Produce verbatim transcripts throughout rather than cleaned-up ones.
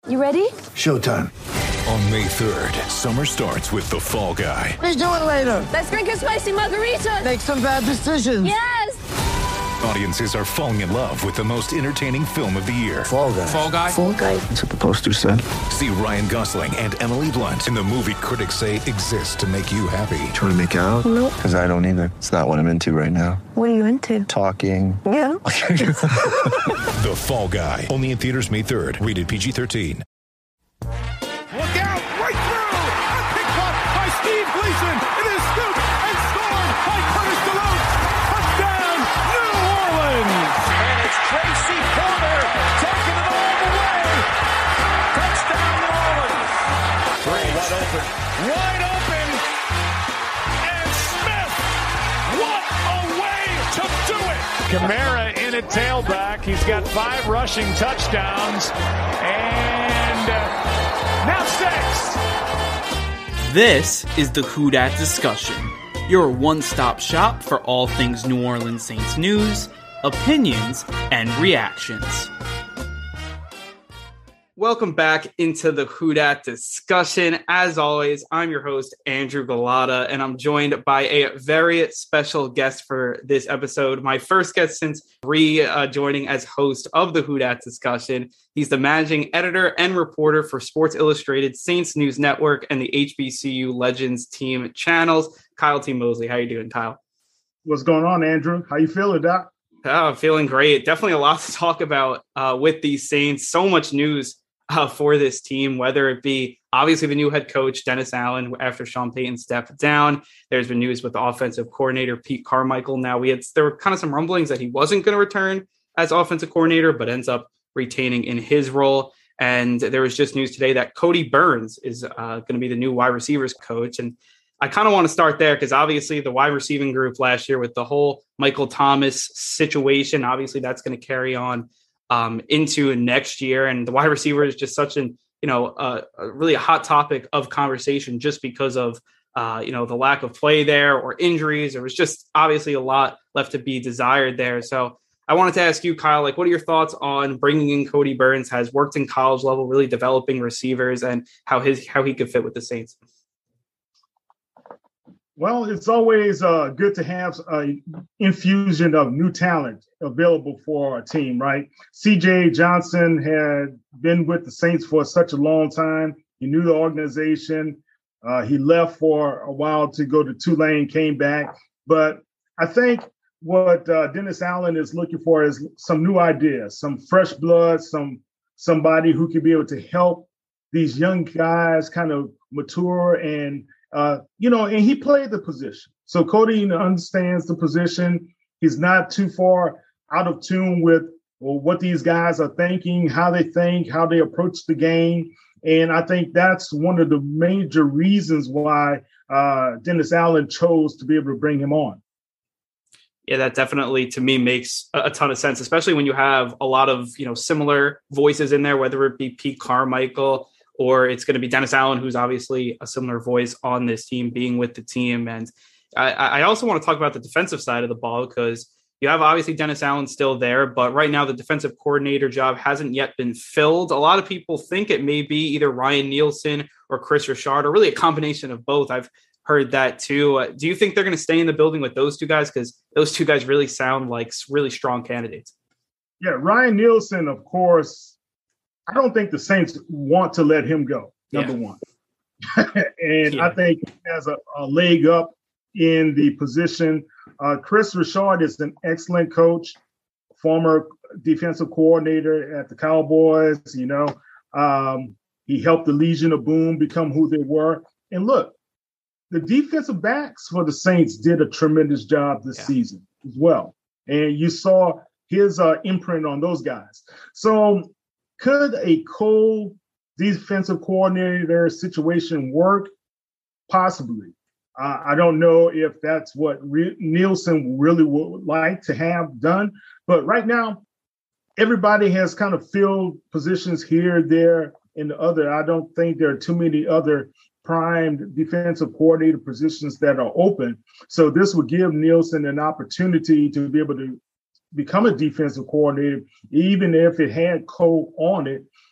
You ready? Showtime. On May third, summer starts with The Fall Guy. Let's do it later. Let's drink a spicy margarita. Make some bad decisions. Yes! Audiences are falling in love with the most entertaining film of the year. Fall Guy. Fall Guy? Fall Guy. That's what the poster said. See Ryan Gosling and Emily Blunt in the movie critics say exists to make you happy. Trying to make it out? Nope. Because I don't either. It's not what I'm into right now. What are you into? Talking. Yeah. The Fall Guy. Only in theaters May third. Rated P G thirteen. Look out, right through! A pick caught by Steve Gleason. It is scooped and scored by Curtis DeLoach. Touchdown, New Orleans! And it's Tracy Porter taking it all the way. Touchdown, New Orleans. Wide open. Wide open. And Smith, what a way to do it! Kamara in at tailback. He's got five rushing touchdowns. And uh, now six. This is the Who Dat Discussion, your one-stop shop for all things New Orleans Saints news, opinions, and reactions. Welcome back into the Who Dat Discussion. As always, I'm your host, Andrew Galata, and I'm joined by a very special guest for this episode. My first guest since re-joining as host of the Who Dat Discussion. He's the managing editor and reporter for Sports Illustrated, Saints News Network, and the H B C U Legends team channels. Kyle T. Mosley, how you doing, Kyle? What's going on, Andrew? How you feeling, Doc? Oh, feeling great. Definitely a lot to talk about uh, with these Saints. So much news Uh, for this team, whether it be obviously the new head coach, Dennis Allen, after Sean Payton stepped down. There's been news with the offensive coordinator, Pete Carmichael. Now, we had there were kind of some rumblings that he wasn't going to return as offensive coordinator, but ends up retaining in his role. And there was just news today that Cody Burns is uh, going to be the new wide receivers coach. And I kind of want to start there because obviously the wide receiving group last year with the whole Michael Thomas situation, obviously that's going to carry on Um, into next year. And the wide receiver is just such an, you know, uh, a really a hot topic of conversation just because of, uh, you know, the lack of play there or injuries. There was just obviously a lot left to be desired there. So I wanted to ask you, Kyle, like, what are your thoughts on bringing in Cody Burns, has worked in college level, really developing receivers, and how his, how he could fit with the Saints? Well, it's always uh, good to have an infusion of new talent available for our team, right? C J Johnson had been with the Saints for such a long time. He knew the organization. Uh, he left for a while to go to Tulane, came back. But I think what uh, Dennis Allen is looking for is some new ideas, some fresh blood, some somebody who can be able to help these young guys kind of mature and Uh, you know, and he played the position. So Cody understands the position. He's not too far out of tune with well, what these guys are thinking, how they think, how they approach the game. And I think that's one of the major reasons why uh, Dennis Allen chose to be able to bring him on. Yeah, that definitely, to me, makes a ton of sense, especially when you have a lot of, you know, similar voices in there, whether it be Pete Carmichael or it's going to be Dennis Allen, who's obviously a similar voice on this team, being with the team. And I, I also want to talk about the defensive side of the ball because you have obviously Dennis Allen still there, but right now the defensive coordinator job hasn't yet been filled. A lot of people think it may be either Ryan Nielsen or Chris Richard, or really a combination of both. I've heard that too. Uh, do you think they're going to stay in the building with those two guys? Because those two guys really sound like really strong candidates. Yeah, Ryan Nielsen, of course, I don't think the Saints want to let him go, number yeah. one. and yeah. I think he has a, a leg up in the position. Uh, Chris Richard is an excellent coach, former defensive coordinator at the Cowboys. You know, um, he helped the Legion of Boom become who they were. And look, the defensive backs for the Saints did a tremendous job this yeah. season as well. And you saw his uh, imprint on those guys. So could a co-defensive coordinator situation work? Possibly. Uh, I don't know if that's what Re- Nielsen really would like to have done. But right now, everybody has kind of filled positions here, there, and the other. I don't think there are too many other primed defensive coordinator positions that are open. So this would give Nielsen an opportunity to be able to become a defensive coordinator, even if it had Cole on it.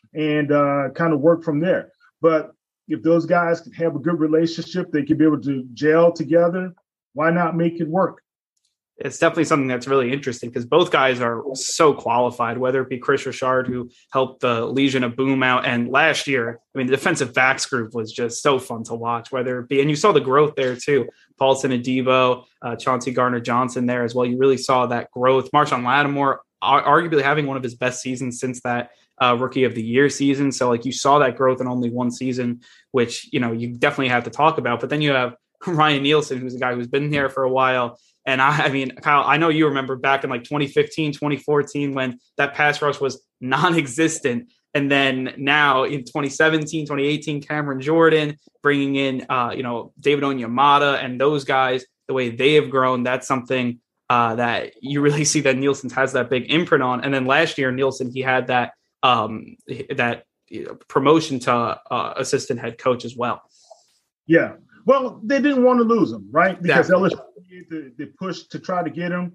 and uh, kind of work from there. But if those guys can have a good relationship, they can be able to gel together. Why not make it work? It's definitely something that's really interesting because both guys are so qualified, whether it be Chris Richard, who helped the Legion of Boom out. And last year, I mean, the defensive backs group was just so fun to watch, whether it be, and you saw the growth there too. Paulson Adebo, uh, Chauncey Gardner-Johnson there as well. You really saw that growth. Marshawn Lattimore, ar- arguably having one of his best seasons since that uh, Rookie of the Year season. So like you saw that growth in only one season, which, you know, you definitely have to talk about. But then you have Ryan Nielsen, who's a guy who's been here for a while. And I, I mean, Kyle, I know you remember back in like twenty fifteen, twenty fourteen, when that pass rush was non-existent. And then now in twenty seventeen, twenty eighteen, Cameron Jordan, bringing in, uh, you know, David Onyemata and those guys, the way they have grown, that's something uh, that you really see that Nielsen has that big imprint on. And then last year, Nielsen, he had that, um, that you know, promotion to uh, assistant head coach as well. Yeah. Well, they didn't want to lose him, right? Because Exactly. L S U the, the push to try to get him.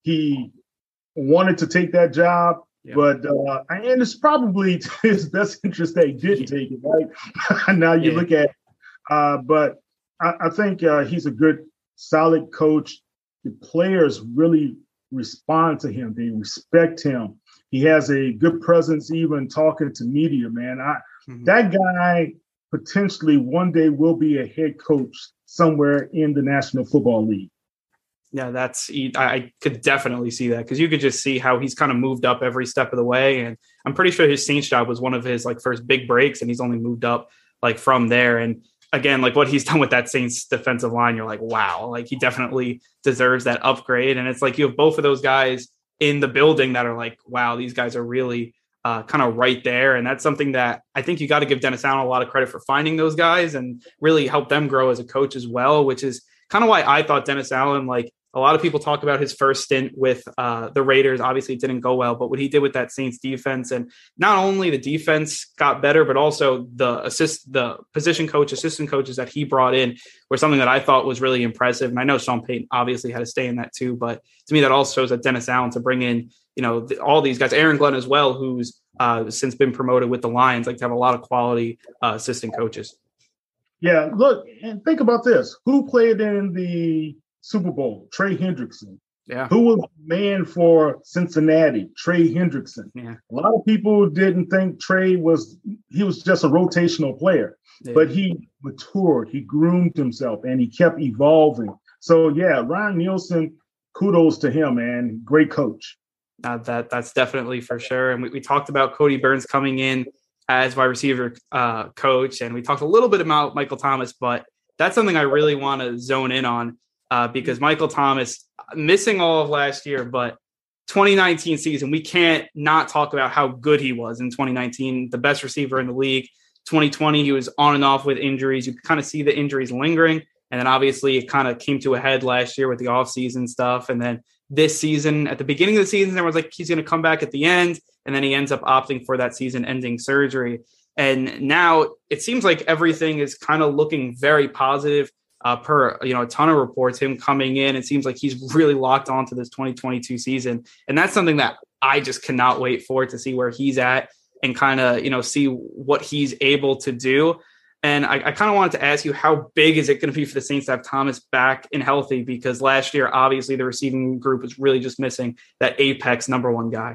He wanted to take that job, Yeah. but uh, and it's probably to his best interest that he didn't take it, right? Now you Yeah. look at, uh, but I, I think uh, he's a good, solid coach. The players really respond to him. They respect him. He has a good presence, even talking to media. Man, I Mhm. that guy. Potentially one day will be a head coach somewhere in the National Football League. Yeah, that's I could definitely see that because you could just see how he's kind of moved up every step of the way. And I'm pretty sure his Saints job was one of his like first big breaks, and he's only moved up like from there. And again, like what he's done with that Saints defensive line, you're like, wow, like he definitely deserves that upgrade. And it's like you have both of those guys in the building that are like, wow, these guys are really Uh, kind of right there. And that's something that I think you got to give Dennis Allen a lot of credit for finding those guys and really help them grow as a coach as well, which is kind of why I thought Dennis Allen, like a lot of people talk about his first stint with uh, the Raiders. Obviously it didn't go well, but what he did with that Saints defense, and not only the defense got better, but also the assist, the position coach, assistant coaches that he brought in were something that I thought was really impressive. And I know Sean Payton obviously had to stay in that too, but to me, that also shows that Dennis Allen to bring in, you know, the, all these guys, Aaron Glenn as well, who's uh, since been promoted with the Lions, like to have a lot of quality uh, assistant coaches. Yeah, look, and think about this. Who played in the Super Bowl? Trey Hendrickson. Yeah. Who was man for Cincinnati? Trey Hendrickson. Yeah. A lot of people didn't think Trey was, he was just a rotational player, Yeah. but he matured, he groomed himself, and he kept evolving. So, yeah, Ryan Nielsen, kudos to him, man. Great coach. Uh, that that's definitely for sure. And we, we talked about Cody Burns coming in as wide receiver uh, coach, and we talked a little bit about Michael Thomas, but that's something I really want to zone in on uh, because Michael Thomas missing all of last year, but twenty nineteen season, we can't not talk about how good he was in twenty nineteen, the best receiver in the league. twenty twenty, he was on and off with injuries. You could kind of see the injuries lingering. And then obviously it kind of came to a head last year with the offseason stuff. And then this season, at the beginning of the season, everyone's like, he's going to come back at the end. And then he ends up opting for that season-ending surgery. And now it seems like everything is kind of looking very positive uh, per, you know, a ton of reports, him coming in. It seems like he's really locked onto this twenty twenty-two season. And that's something that I just cannot wait for, to see where he's at and kind of, you know, see what he's able to do. And I, I kind of wanted to ask you, how big is it going to be for the Saints to have Thomas back and healthy? Because last year, obviously, the receiving group was really just missing that apex number one guy.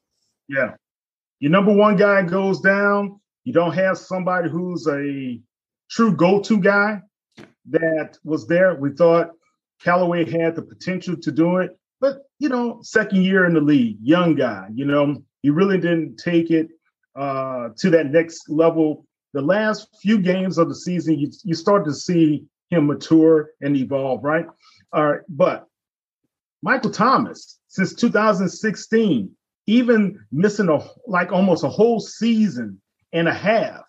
Yeah. Your number one guy goes down. You don't have somebody who's a true go-to guy that was there. We thought Callaway had the potential to do it. But, you know, second year in the league, young guy, you know, he really didn't take it uh, to that next level. The last few games of the season, you, you start to see him mature and evolve, right? All right. But Michael Thomas, since two thousand sixteen, even missing a like almost a whole season and a half,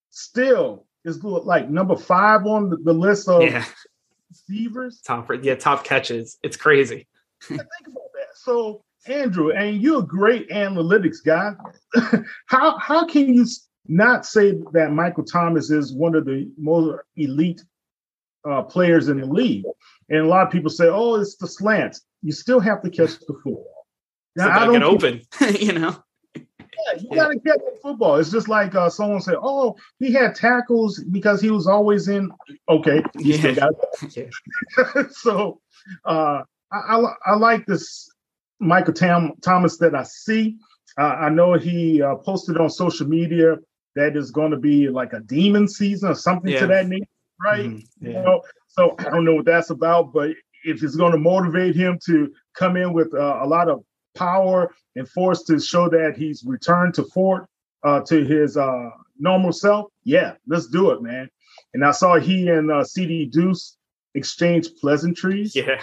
still is like number five on the, the list of yeah. receivers. Top, yeah, top catches. It's crazy. Think about that. So, Andrew, and you're a great analytics guy. how how can you not say that Michael Thomas is one of the most elite uh, players in the league? And a lot of people say, "Oh, it's the slants." You still have to catch the football. Now, so I don't get open, you know. you got to catch the football. It's just like uh, someone said, "Oh, he had tackles because he was always in." Okay, he yeah. still got it. Yeah. So uh, I, I I like this Michael Tam- Thomas that I see. Uh, I know he uh, posted on social media that is going to be like a demon season or something yeah. to that nature, right? Mm-hmm. Yeah. You know, so I don't know what that's about, but if it's going to motivate him to come in with uh, a lot of power and force to show that he's returned to Fort uh, to his uh, normal self, yeah, let's do it, man. And I saw he and uh, C D Deuce exchange pleasantries. Yeah.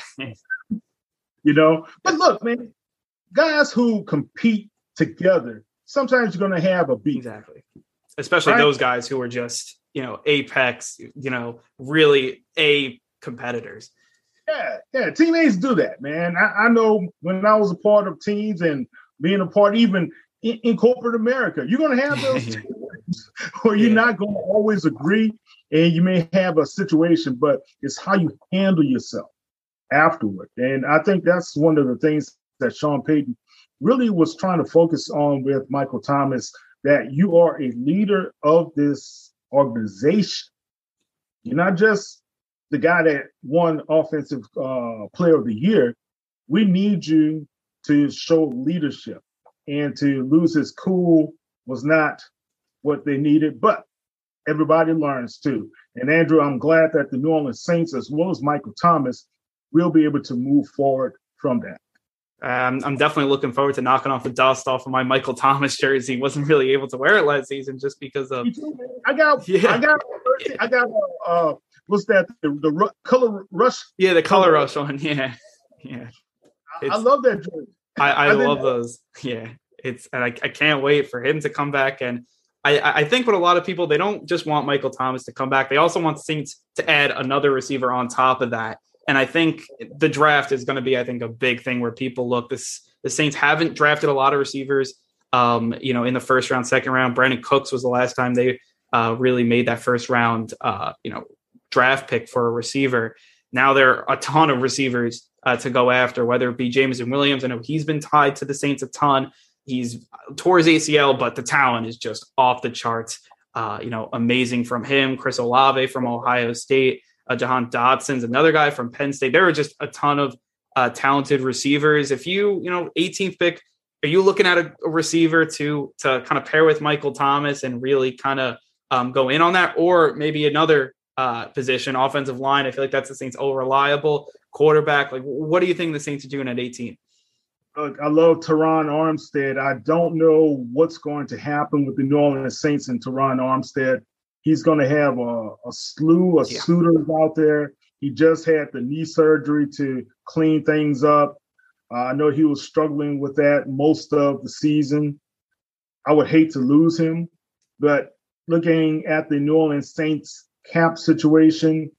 You know, but look, man, guys who compete together, sometimes you're going to have a beat. Exactly. Especially right? those guys who are just, you know, apex, you know, really A competitors. Yeah, yeah. Teammates do that, man. I, I know when I was a part of teams and being a part, even in, in corporate America, you're going to have those teams where you're yeah. not going to always agree, and you may have a situation, but it's how you handle yourself afterward. And I think that's one of the things that Sean Payton really was trying to focus on with Michael Thomas, that you are a leader of this organization. You're not just the guy that won Offensive uh, Player of the Year. We need you to show leadership, and to lose his cool was not what they needed, but everybody learns too. And Andrew, I'm glad that the New Orleans Saints, as well as Michael Thomas, will be able to move forward from that. Um, I'm definitely looking forward to knocking off the dust off of my Michael Thomas jersey. Wasn't really able to wear it last season just because of. I got, yeah. I got, I got. Uh, what's that? The, the ru- color rush. Yeah, the color rush one. Yeah, yeah. I, I love that jersey. I, I, I love those. Yeah, it's and I, I can't wait for him to come back. And I, I think with a lot of people, they don't just want Michael Thomas to come back. They also want the Saints to add another receiver on top of that. And I think the draft is going to be, I think, a big thing where people look. This the Saints haven't drafted a lot of receivers, um, you know, in the first round, second round. Brandon Cooks was the last time they uh, really made that first round, uh, you know, draft pick for a receiver. Now there are a ton of receivers uh, to go after, whether it be Jameson Williams. I know he's been tied to the Saints a ton. He's tore his A C L, but the talent is just off the charts. Uh, you know, amazing from him. Chris Olave from Ohio State. Uh, Jahan Dotson's another guy from Penn State. There are just a ton of uh, talented receivers. If you, you know, eighteenth pick, are you looking at a, a receiver to to kind of pair with Michael Thomas and really kind of um, go in on that, or maybe another uh, position, offensive line? I feel like that's the Saints' all reliable quarterback. Like, what do you think the Saints are doing at eighteen? Look, I love Teron Armstead. I don't know what's going to happen with the New Orleans Saints and Teron Armstead. He's going to have a, a slew of yeah. suitors out there. He just had the knee surgery to clean things up. Uh, I know he was struggling with that most of the season. I would hate to lose him, but looking at the New Orleans Saints cap situation,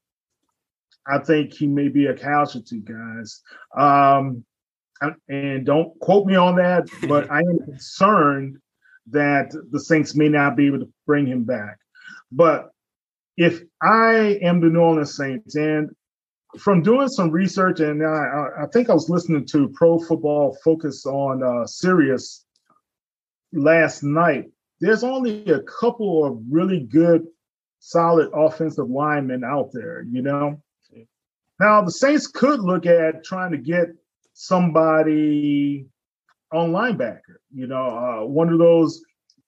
I think he may be a casualty, guys. Um, and don't quote me on that, but I am concerned that the Saints may not be able to bring him back. But if I am the New Orleans Saints, and from doing some research, and I, I think I was listening to Pro Football Focus on uh, Sirius last night, there's only a couple of really good, solid offensive linemen out there, you know? Now, the Saints could look at trying to get somebody on linebacker, you know, uh, one of those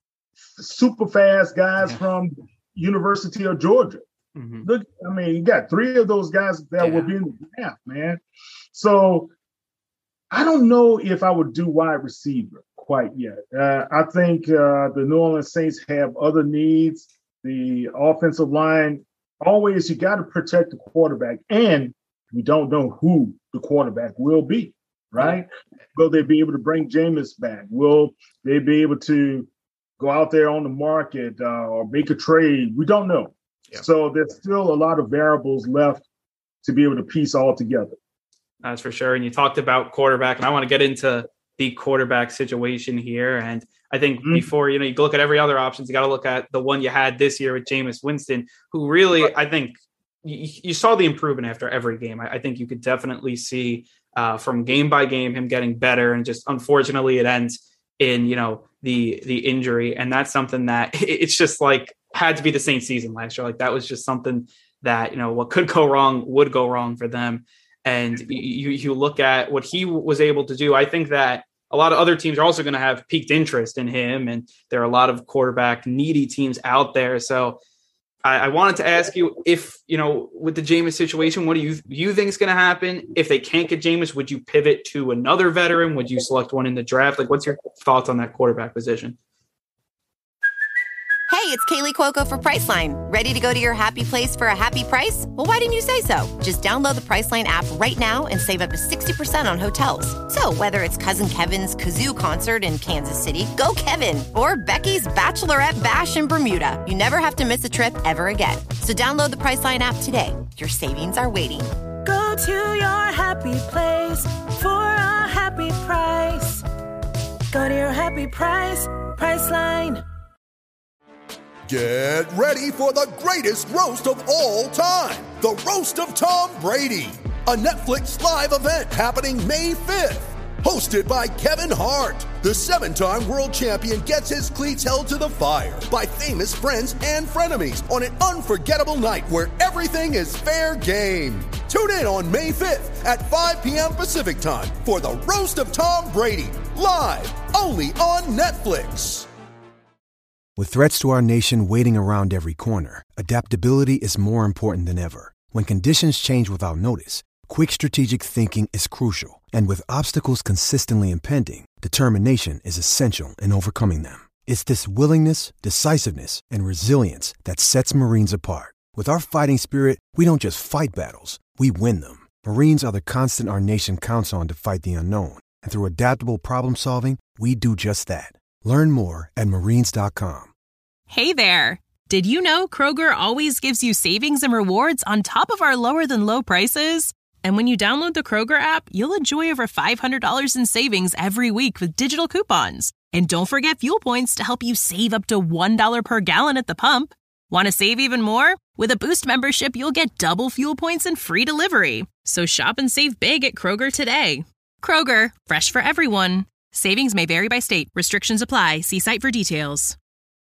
super fast guys yeah. from University of Georgia. Mm-hmm. Look, I mean, you got three of those guys that yeah. will be in the draft, man. So I don't know if I would do wide receiver quite yet. Uh, I think uh, the New Orleans Saints have other needs. The offensive line, always you got to protect the quarterback, and we don't know who the quarterback will be, right? Yeah. Will they be able to bring Jameis back? Will they be able to go out there on the market uh, or make a trade? We don't know. Yeah. So there's still a lot of variables left to be able to piece all together. That's for sure. And you talked about quarterback, and I want to get into the quarterback situation here. And I think mm-hmm. before, you know, you look at every other options, you got to look at the one you had this year with Jameis Winston, who really, right. I think you, you saw the improvement after every game. I, I think you could definitely see uh, from game by game him getting better. And just unfortunately it ends in, you know, the the injury. And that's something that it's just like had to be the Saints season last year. Like that was just something that, you know, what could go wrong would go wrong for them. And you you look at what he was able to do. I think that a lot of other teams are also going to have piqued interest in him. And there are a lot of quarterback needy teams out there. So I, I wanted to ask you if, you know, with the Jameis situation, what do you, you think is going to happen? If they can't get Jameis, would you pivot to another veteran? Would you select one in the draft? Like, what's your thoughts on that quarterback position? Hey, it's Kaylee Cuoco for Priceline. Ready to go to your happy place for a happy price? Well, why didn't you say so? Just download the Priceline app right now and save up to sixty percent on hotels. So whether it's Cousin Kevin's Kazoo Concert in Kansas City, go Kevin, or Becky's Bachelorette Bash in Bermuda, you never have to miss a trip ever again. So download the Priceline app today. Your savings are waiting. Go to your happy place for a happy price. Go to your happy price, Priceline. Get ready for the greatest roast of all time, the Roast of Tom Brady, a Netflix live event happening May fifth. Hosted by Kevin Hart, the seven-time world champion gets his cleats held to the fire by famous friends and frenemies on an unforgettable night where everything is fair game. Tune in on May fifth at five p.m. Pacific time for the Roast of Tom Brady, live only on Netflix. With threats to our nation waiting around every corner, adaptability is more important than ever. When conditions change without notice, quick strategic thinking is crucial. And with obstacles consistently impending, determination is essential in overcoming them. It's this willingness, decisiveness, and resilience that sets Marines apart. With our fighting spirit, we don't just fight battles, we win them. Marines are the constant our nation counts on to fight the unknown. And through adaptable problem solving, we do just that. Learn more at marines dot com. Hey there! Did you know Kroger always gives you savings and rewards on top of our lower-than-low prices? And when you download the Kroger app, you'll enjoy over five hundred dollars in savings every week with digital coupons. And don't forget fuel points to help you save up to one dollar per gallon at the pump. Want to save even more? With a Boost membership, you'll get double fuel points and free delivery. So shop and save big at Kroger today. Kroger, fresh for everyone. Savings may vary by state. Restrictions apply. See site for details.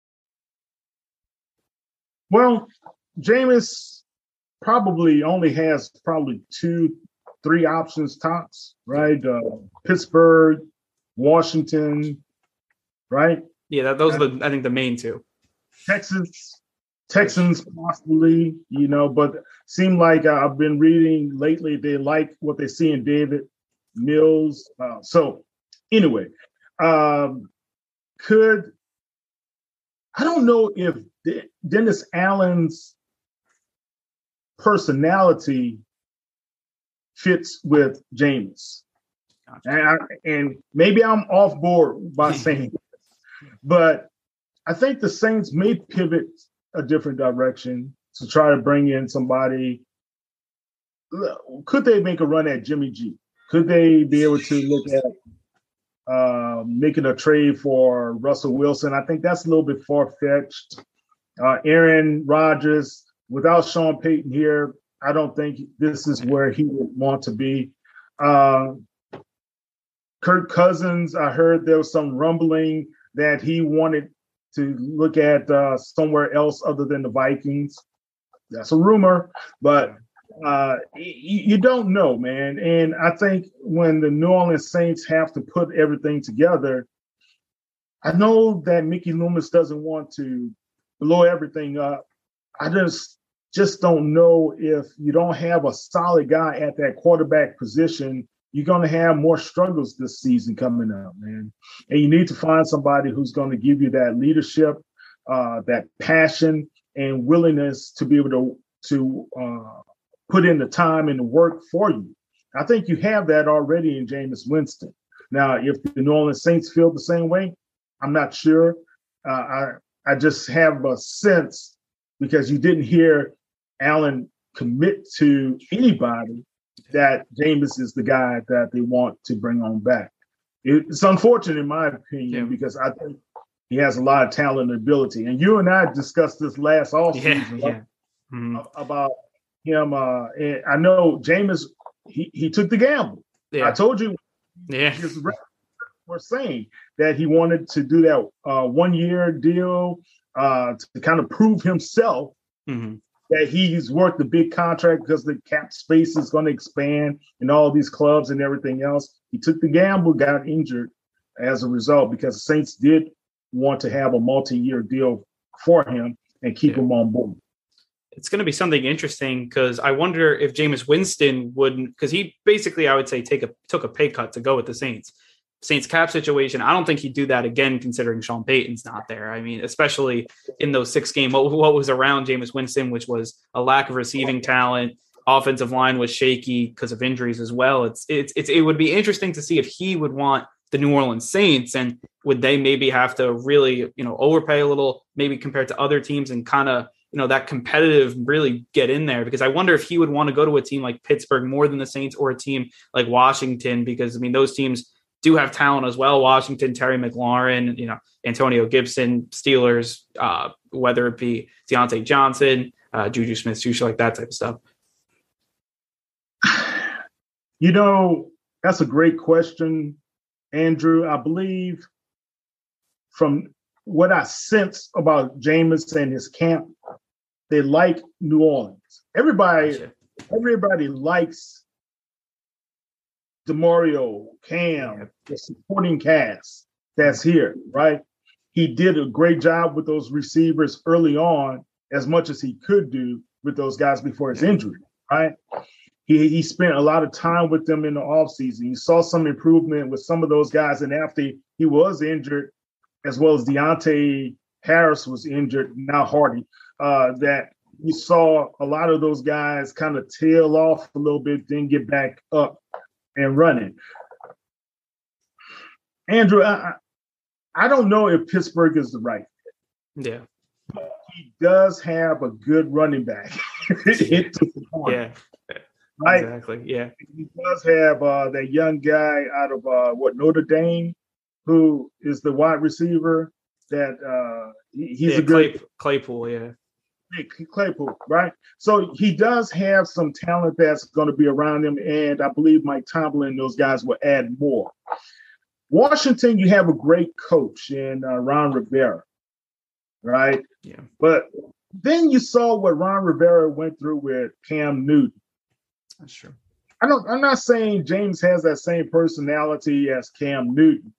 Well, Jameis probably only has probably two, three options tops, right? Uh, Pittsburgh, Washington, right? Yeah, that, those are the, I think, the main two. Texas, Texans possibly, you know, but seem like uh, I've been reading lately, they like what they see in David Mills. Uh, so anyway, um, could, I don't know if De- Dennis Allen's personality fits with Jameis. And, I, and maybe I'm off board by saying this, but I think the Saints may pivot a different direction to try to bring in somebody. Could they make a run at Jimmy G? Could they be able to look at uh, making a trade for Russell Wilson? I think that's a little bit far-fetched. Uh, Aaron Rodgers, without Sean Payton here, I don't think this is where he would want to be. Uh, Kirk Cousins, I heard there was some rumbling that he wanted to look at uh, somewhere else other than the Vikings. That's a rumor, but uh, you, you don't know, man. And I think when the New Orleans Saints have to put everything together, I know that Mickey Loomis doesn't want to blow everything up. I just just don't know if you don't have a solid guy at that quarterback position, you're going to have more struggles this season coming up, man. And you need to find somebody who's going to give you that leadership, uh, that passion and willingness to be able to, to uh, put in the time and the work for you. I think you have that already in Jameis Winston. Now, if the New Orleans Saints feel the same way, I'm not sure. Uh, I I just have a sense, because you didn't hear Allen commit to anybody, that Jameis is the guy that they want to bring on back. It's unfortunate, in my opinion, yeah. because I think he has a lot of talent and ability. And you and I discussed this last offseason yeah, yeah. mm-hmm. about him. Uh, and I know Jameis, he, he took the gamble. Yeah. I told you, yeah. his, were saying that he wanted to do that uh, one-year deal uh, to kind of prove himself mm-hmm. that he's worth the big contract because the cap space is going to expand in all these clubs and everything else. He took the gamble, got injured as a result because the Saints did want to have a multi-year deal for him and keep yeah. him on board. It's going to be something interesting because I wonder if Jameis Winston wouldn't, because he basically, I would say, take a took a pay cut to go with the Saints. Saints cap situation, I don't think he'd do that again, considering Sean Payton's not there. I mean, especially in those six games, what, what was around Jameis Winston, which was a lack of receiving talent. Offensive line was shaky because of injuries as well. It's, it's, it's, it would be interesting to see if he would want the New Orleans Saints, and would they maybe have to really, you know, overpay a little, maybe compared to other teams, and kind of, you know, that competitive really get in there. Because I wonder if he would want to go to a team like Pittsburgh more than the Saints, or a team like Washington, because I mean, those teams do have talent as well. Washington, Terry McLaurin, you know, Antonio Gibson, Steelers, uh, whether it be Deontay Johnson, uh, Juju Smith-Schuster, like that type of stuff. You know, that's a great question, Andrew. I believe from what I sense about Jameis and his camp, they like New Orleans. Everybody, gotcha. everybody likes DeMario, Cam, the supporting cast that's here, right? He did a great job with those receivers early on, as much as he could do with those guys before his injury, right? He he spent a lot of time with them in the offseason. You saw some improvement with some of those guys, and after he was injured, as well as Deontay Harris was injured, now Hardy, uh, that you saw a lot of those guys kind of tail off a little bit, then get back up and running. Andrew, I, I don't know if Pittsburgh is the right fit. Yeah. But he does have a good running back. yeah. Right? Exactly, yeah. He does have uh, that young guy out of, uh, what, Notre Dame, who is the wide receiver that uh, he, he's yeah, a good Clay, Claypool, yeah. Claypool, right? So he does have some talent that's going to be around him, and I believe Mike Tomlin and those guys will add more. Washington, you have a great coach in uh, Ron Rivera, right? Yeah. But then you saw what Ron Rivera went through with Cam Newton. That's true. I don't. I'm not saying James has that same personality as Cam Newton,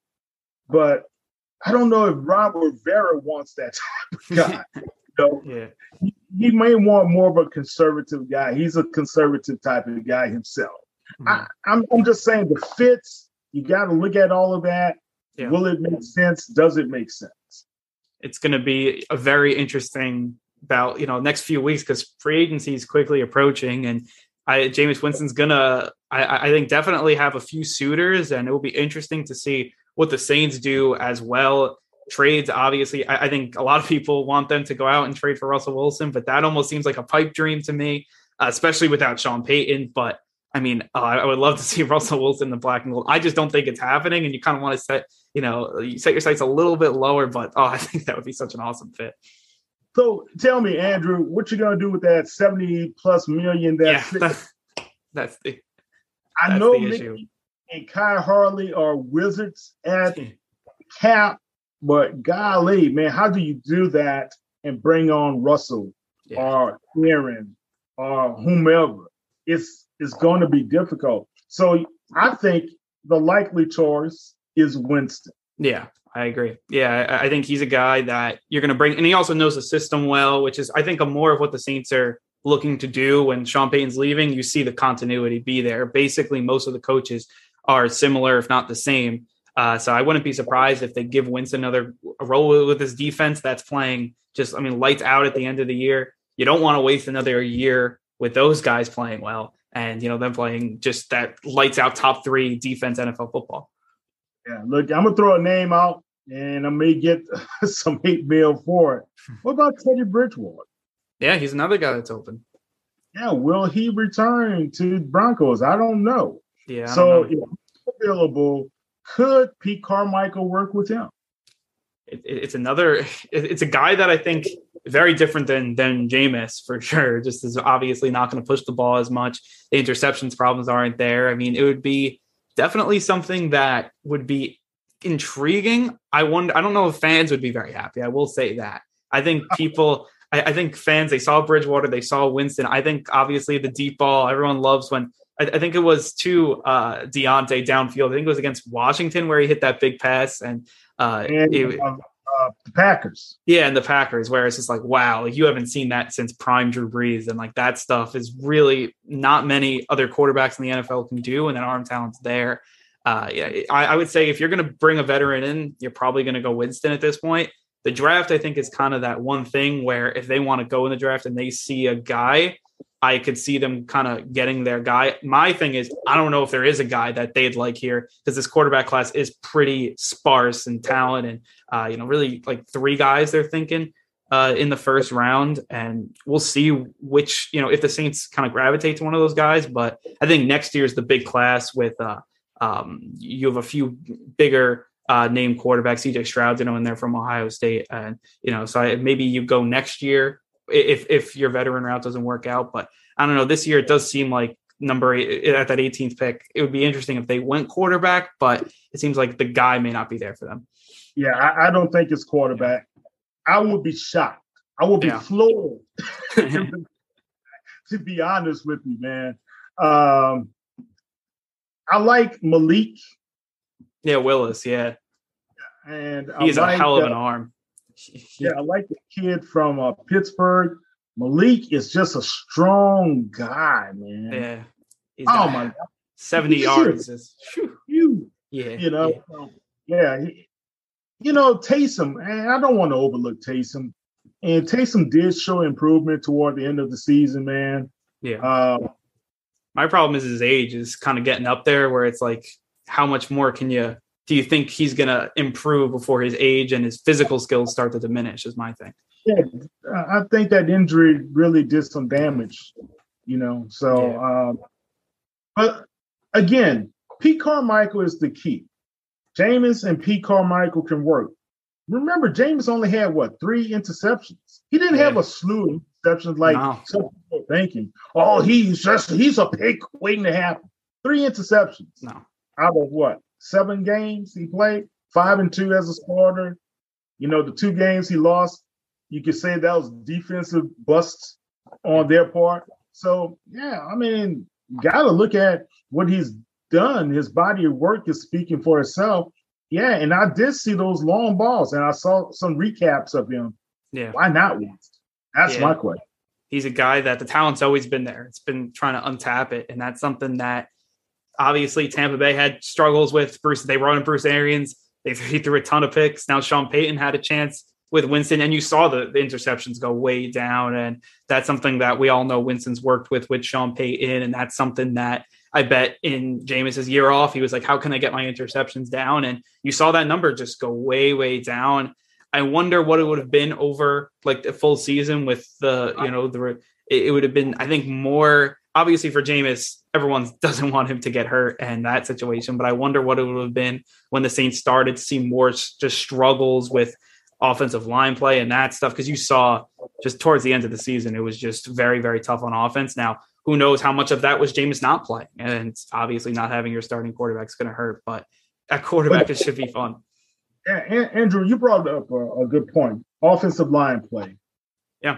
but I don't know if Ron Rivera wants that type of guy. you know? Yeah. He, he may want more of a conservative guy. He's a conservative type of guy himself. Mm-hmm. I, I'm, I'm just saying the fits. You got to look at all of that. Yeah. Will it make sense? Does it make sense? It's going to be a very interesting about you know next few weeks because free agency is quickly approaching, and I, Jameis Winston's gonna I, I think definitely have a few suitors, and it will be interesting to see what the Saints do as well. Trades, obviously, I, I think a lot of people want them to go out and trade for Russell Wilson, but that almost seems like a pipe dream to me, uh, especially without Sean Payton. But I mean, uh, I would love to see Russell Wilson in the black and gold. I just don't think it's happening, and you kind of want to set, you know, you set your sights a little bit lower. But oh, I think that would be such an awesome fit. So tell me, Andrew, what you gonna do with that seventy plus million? That's yeah, that's, that's the. I that's know the Mickey issue. and Kai Harley are wizards at cap, but golly, man, how do you do that and bring on Russell yeah. or Aaron or whomever? It's it's going to be difficult. So I think the likely choice is Winston. Yeah, I agree. Yeah, I, I think he's a guy that you're going to bring, and he also knows the system well, which is, I think, a more of what the Saints are looking to do. When Sean Payton's leaving, you see the continuity be there. Basically, most of the coaches are similar, if not the same. Uh, so I wouldn't be surprised if they give Winston another role with his defense that's playing just, I mean, lights out at the end of the year. You don't want to waste another year with those guys playing well and, you know, them playing just that lights out top three defense N F L football. Yeah, look, I'm going to throw a name out, and I may get some hate mail for it. What about Teddy Bridgewater? Yeah, he's another guy that's open. Yeah, will he return to Broncos? I don't know. Yeah, I so don't know. If available, could Pete Carmichael work with him? It, it, it's another. It, it's a guy that I think very different than than Jameis for sure. Just is obviously not going to push the ball as much. The interceptions problems aren't there. I mean, it would be definitely something that would be intriguing. I wonder. I don't know if fans would be very happy. I will say that. I think people. I, I think fans. They saw Bridgewater. They saw Winston. I think obviously the deep ball. Everyone loves when. I, I think it was to uh, Deontay downfield. I think it was against Washington where he hit that big pass and. Uh, and it, uh, uh, the Packers. Yeah, and the Packers, where it's just like, wow, like you haven't seen that since prime Drew Brees. And like that stuff is really not many other quarterbacks in the N F L can do. And then arm talent's there. Uh, yeah, I, I would say if you're going to bring a veteran in, you're probably going to go Winston at this point. The draft, I think, is kind of that one thing where if they want to go in the draft and they see a guy, I could see them kind of getting their guy. My thing is, I don't know if there is a guy that they'd like here because this quarterback class is pretty sparse in talent and, uh, you know, really like three guys they're thinking uh, in the first round. And we'll see which, you know, if the Saints kind of gravitate to one of those guys. But I think next year is the big class with uh, um, you have a few bigger uh, name quarterbacks, C J Stroud, you know, in there from Ohio State. And, you know, so I, maybe you go next year. If if your veteran route doesn't work out. But I don't know, this year it does seem like number eight at that eighteenth pick, it would be interesting if they went quarterback, but it seems like the guy may not be there for them. Yeah, I, I don't think it's quarterback. I would be shocked. I would be yeah. floored, to be honest with you, man. Um, I like Malik. Yeah, Willis, yeah. And he's I like, a hell of an uh, arm. Yeah, I like the kid from uh, Pittsburgh. Malik is just a strong guy, man. Yeah. He's oh my God, seventy yards is huge. Yeah, you know. Yeah, so, yeah he, you know Taysom, and I don't want to overlook Taysom. And Taysom did show improvement toward the end of the season, man. Yeah. Uh, my problem is his age is kind of getting up there, where it's like, how much more can you? Do you think he's going to improve before his age and his physical skills start to diminish is my thing. Yeah, I think that injury really did some damage, you know. So, yeah. um, but again, Pete Carmichael is the key. Jameis and Pete Carmichael can work. Remember, Jameis only had, what, three interceptions? He didn't yeah. have a slew of interceptions like no. some people are thinking. Oh, he's just, he's a pick waiting to happen. Three interceptions. No. Out of what? Seven games he played, five and two as a starter. You know, the two games he lost, you could say that was defensive busts on their part. So, yeah, I mean, you got to look at what he's done. His body of work is speaking for itself. Yeah, and I did see those long balls, and I saw some recaps of him. Yeah. Why not once? That's yeah. my question. He's a guy that the talent's always been there. It's been trying to untap it, and that's something that obviously Tampa Bay had struggles with. Bruce, they brought in Bruce Arians. They he threw a ton of picks. Now Sean Payton had a chance with Winston, and you saw the, the interceptions go way down. And that's something that we all know Winston's worked with with Sean Payton, and that's something that I bet in Jameis's year off, he was like, how can I get my interceptions down? And you saw that number just go way, way down. I wonder what it would have been over like the full season with the, you know, the it, it would have been, I think, more obviously for Jameis, everyone doesn't want him to get hurt in that situation, but I wonder what it would have been when the Saints started to see more just struggles with offensive line play and that stuff. Cause you saw just towards the end of the season, it was just very, very tough on offense. Now, who knows how much of that was Jameis not playing, and obviously not having your starting quarterback is going to hurt, but at quarterback, it should be fun. Yeah, Andrew, you brought up a, a good point. Offensive line play. Yeah.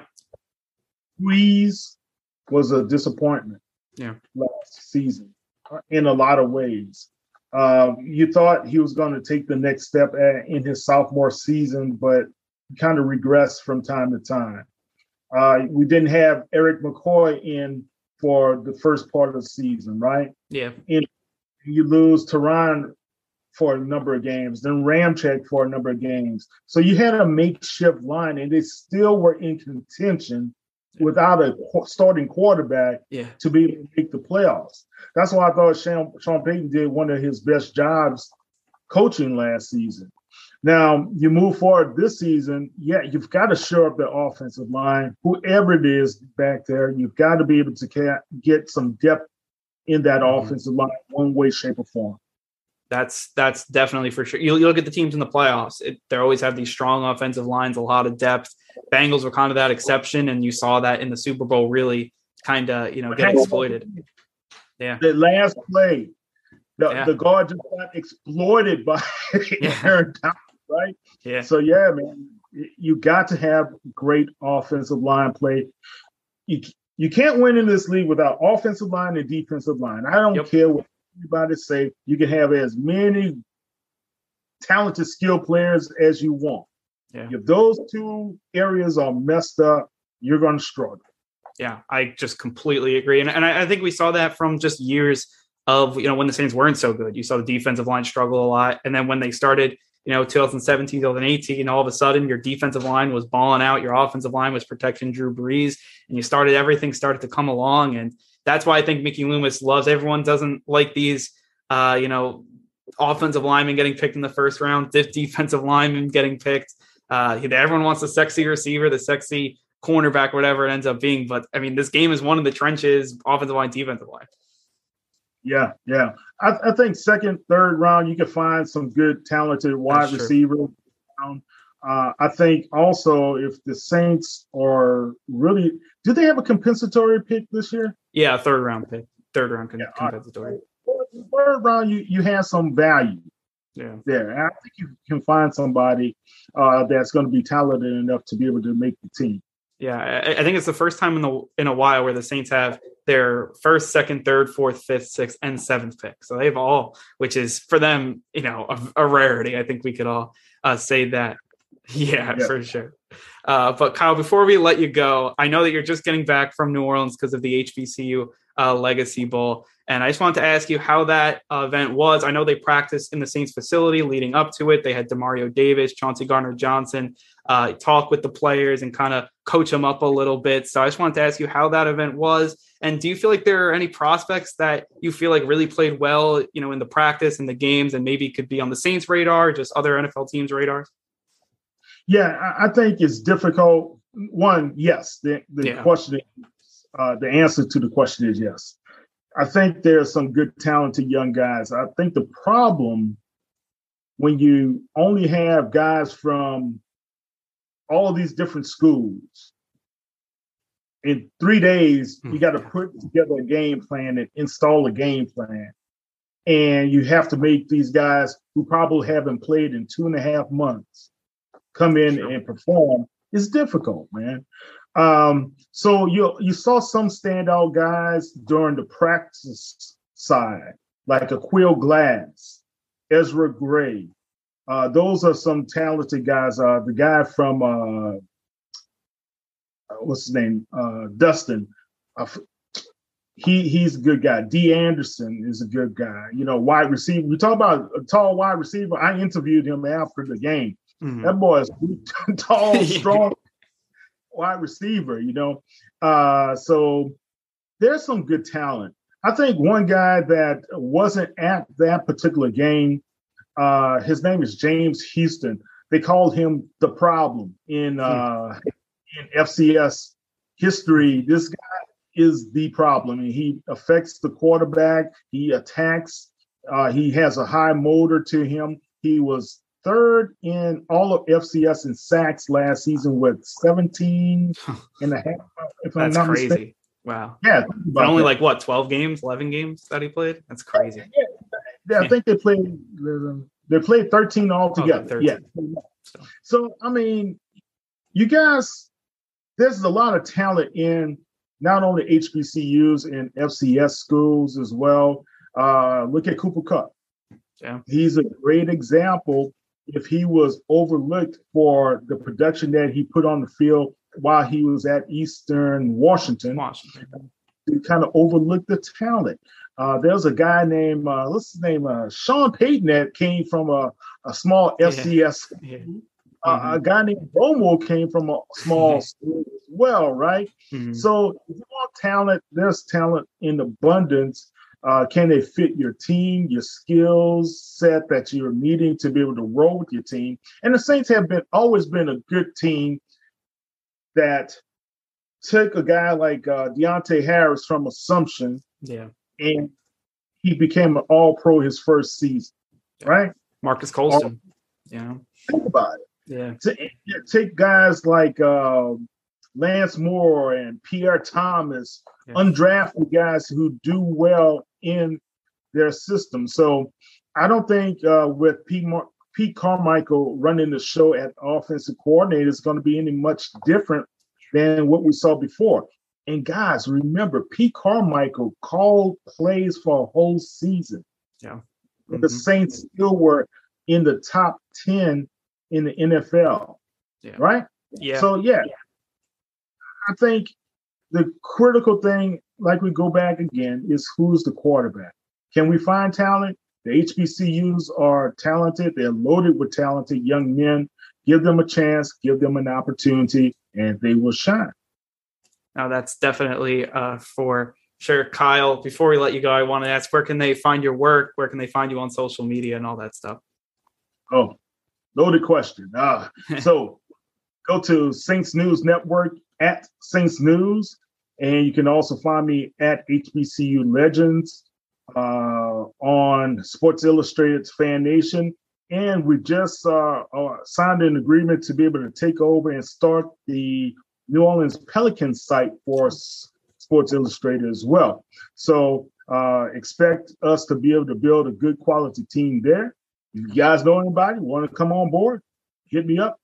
Breeze was a disappointment. Yeah. Last season in a lot of ways. Uh, you thought he was going to take the next step at, in his sophomore season, but he kind of regressed from time to time. Uh, we didn't have Eric McCoy in for the first part of the season, right? Yeah. And you lose Teron for a number of games, then Ramczyk for a number of games. So you had a makeshift line, and they still were in contention without a starting quarterback yeah. to be able to make the playoffs. That's why I thought Sean, Sean Payton did one of his best jobs coaching last season. Now, you move forward this season, yeah, you've got to shore up the offensive line. Whoever it is back there, you've got to be able to get some depth in that mm-hmm. offensive line one way, shape, or form. That's that's definitely for sure. You, you look at the teams in the playoffs, it, they always have these strong offensive lines, a lot of depth. Bengals were kind of that exception, and you saw that in the Super Bowl really kind of, you know, get exploited. Yeah. The last play, The, yeah. the guard just got exploited by yeah. Aaron Donald, right? Yeah. So, yeah, man, you got to have great offensive line play. You, you can't win in this league without offensive line and defensive line. I don't yep. care what anybody say. You can have as many talented skill players as you want. Yeah. If those two areas are messed up, you're going to struggle. Yeah, I just completely agree. And, and I, I think we saw that from just years of, you know, when the Saints weren't so good. You saw the defensive line struggle a lot. And then when they started, you know, twenty seventeen, twenty eighteen, all of a sudden your defensive line was balling out. Your offensive line was protecting Drew Brees. And you started, everything started to come along. And that's why I think Mickey Loomis loves, everyone doesn't like these, uh, you know, offensive linemen getting picked in the first round, this defensive lineman getting picked. Uh, everyone wants the sexy receiver, the sexy cornerback, whatever it ends up being. But I mean, this game is one of the trenches, offensive line, defensive line. Yeah, yeah. I, I think second, third round, you can find some good, talented wide receiver. Uh, I think also if the Saints are really, do they have a compensatory pick this year? Yeah, third round pick, third round yeah, compensatory. Right. Third round, you you have some value. Yeah, there. And I think you can find somebody uh, that's going to be talented enough to be able to make the team. Yeah, I, I think it's the first time in the in a while where the Saints have their first, second, third, fourth, fifth, sixth, and seventh pick. So they have all, which is for them, you know, a, a rarity. I think we could all uh, say that. Yeah, yeah, for sure. Uh, but Kyle, before we let you go, I know that you're just getting back from New Orleans because of the H B C U uh, Legacy Bowl. And I just wanted to ask you how that uh, event was. I know they practiced in the Saints facility leading up to it. They had Demario Davis, Chauncey Gardner-Johnson, uh, talk with the players and kind of coach them up a little bit. So I just wanted to ask you how that event was. And do you feel like there are any prospects that you feel like really played well, you know, in the practice and the games and maybe could be on the Saints radar or just other N F L teams' radars? Yeah, I think it's difficult. One, yes, the, the yeah. question, uh, the answer to the question is yes. I think there's some good, talented young guys. I think the problem when you only have guys from all of these different schools, in three days, you got to put together a game plan and install a game plan. And you have to make these guys who probably haven't played in two and a half months come in sure. and perform. It's difficult, man. Um, so you you saw some standout guys during the practice side, like Aqeel Glass, Ezra Gray. Uh, those are some talented guys. Uh, the guy from uh, what's his name, uh, Dustin. Uh, he he's a good guy. D. Anderson is a good guy. You know, wide receiver. We talk about a tall wide receiver. I interviewed him after the game. Mm-hmm. That boy is tall, strong. Wide receiver, you know. Uh, so there's some good talent. I think one guy that wasn't at that particular game, uh, his name is James Houston. They called him the problem in uh, in F C S history. This guy is the problem, and he affects the quarterback. He attacks. Uh, he has a high motor to him. He was third in all of F C S in sacks last season with seventeen and a half. If That's I'm not crazy. Mistaken. Wow. Yeah. But only that. like what, twelve games, eleven games that he played? That's crazy. Yeah, yeah I think they played they played thirteen altogether. Oh, thirteen. Yeah. So. so I mean, you guys, there's a lot of talent in not only H B C Us and F C S schools as well. Uh, look at Cooper Kupp. Yeah. He's a great example. If he was overlooked for the production that he put on the field while he was at Eastern Washington, Washington. he kind of overlooked the talent. Uh, there's a guy named, uh, what's his name, uh, Sean Payton that came from a, a small F C S. Yeah. Yeah. Uh, mm-hmm. A guy named Romo came from a small school as well, right? Mm-hmm. So if you want talent, there's talent in abundance. Uh, can they fit your team, your skills set that you're needing to be able to roll with your team? And the Saints have been always been a good team that took a guy like uh, Deontay Harris from Assumption, yeah, and he became an All-Pro his first season, yeah. right? Marcus Colston, yeah. Think about it. Yeah, to, take guys like uh, Lance Moore and Pierre Thomas, yeah. undrafted guys who do well in their system. So I don't think uh, with Pete, Mar- Pete Carmichael running the show at offensive coordinator is going to be any much different than what we saw before. And guys, remember, Pete Carmichael called plays for a whole season. Yeah. Mm-hmm. The Saints still were in the top ten in the N F L, yeah. right? Yeah. So, yeah, I think the critical thing, like we go back again, is who's the quarterback. Can we find talent? The H B C Us are talented. They're loaded with talented young men. Give them a chance, give them an opportunity, and they will shine. Now, that's definitely uh, for sure. Kyle, before we let you go, I want to ask, where can they find your work? Where can they find you on social media and all that stuff? Oh, loaded question. Uh, so go to Saints News Network at Saints News, and you can also find me at H B C U Legends uh, on Sports Illustrated's Fan Nation. And we just uh, uh, signed an agreement to be able to take over and start the New Orleans Pelicans site for Sports Illustrated as well. So uh, expect us to be able to build a good quality team there. If you guys know anybody, want to come on board, hit me up.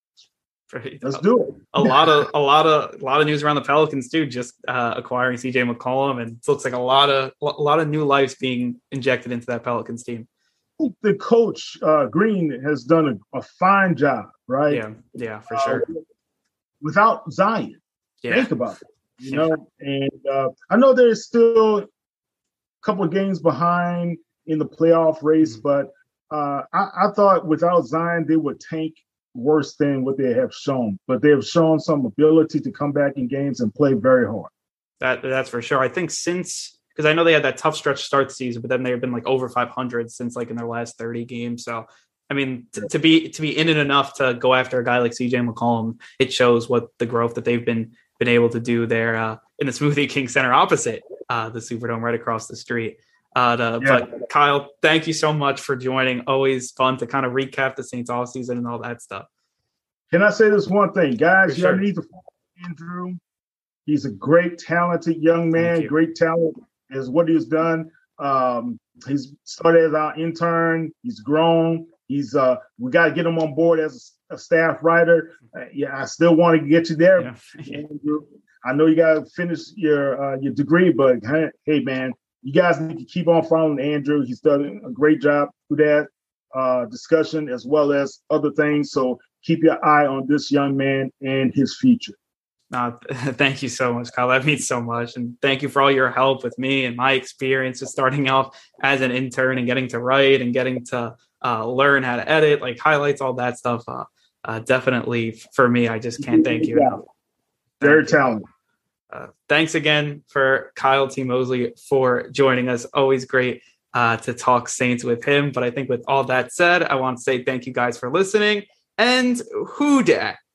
Great. Let's do it. a lot of a lot of a lot of news around the Pelicans too. Just uh, acquiring C J McCollum, and it looks like a lot of a lot of new lives being injected into that Pelicans team. The coach uh, Green has done a, a fine job, right? Yeah, yeah, for sure. Uh, without Zion, yeah. think about it. You know, and uh, I know there's still a couple of games behind in the playoff race, but uh, I, I thought without Zion they would tank worse than what they have shown. But they have shown some ability to come back in games and play very hard. That that's for sure. I think since. Because I know they had that tough stretch start the season, but then they've been like over five hundred since like in their last thirty games. So, I mean, t- to be to be in it enough to go after a guy like C J McCollum, it shows what the growth that they've been been able to do there uh, in the Smoothie King Center opposite uh, the Superdome right across the street. Uh, to, yeah. But Kyle, thank you so much for joining. Always fun to kind of recap the Saints off season and all that stuff. Can I say this one thing, guys? Sure. You need to follow Andrew. He's a great, talented young man. Great talent. Is what he's done. Um, he's started as our intern. He's grown. He's uh, we got to get him on board as a, a staff writer. Uh, yeah, I still want to get you there. Yeah. Andrew. I know you got to finish your uh, your degree, but hey, hey, man, you guys need to keep on following Andrew. He's done a great job through that uh, discussion as well as other things. So keep your eye on this young man and his future. Uh, thank you so much, Kyle. That means so much. And thank you for all your help with me and my experience of starting off as an intern and getting to write and getting to uh, learn how to edit, like highlights, all that stuff. Uh, uh, definitely for me, I just can't thank you enough. Very talented. Uh, thanks again for Kyle T. Mosley for joining us. Always great uh, to talk Saints with him. But I think with all that said, I want to say thank you guys for listening. And who dat?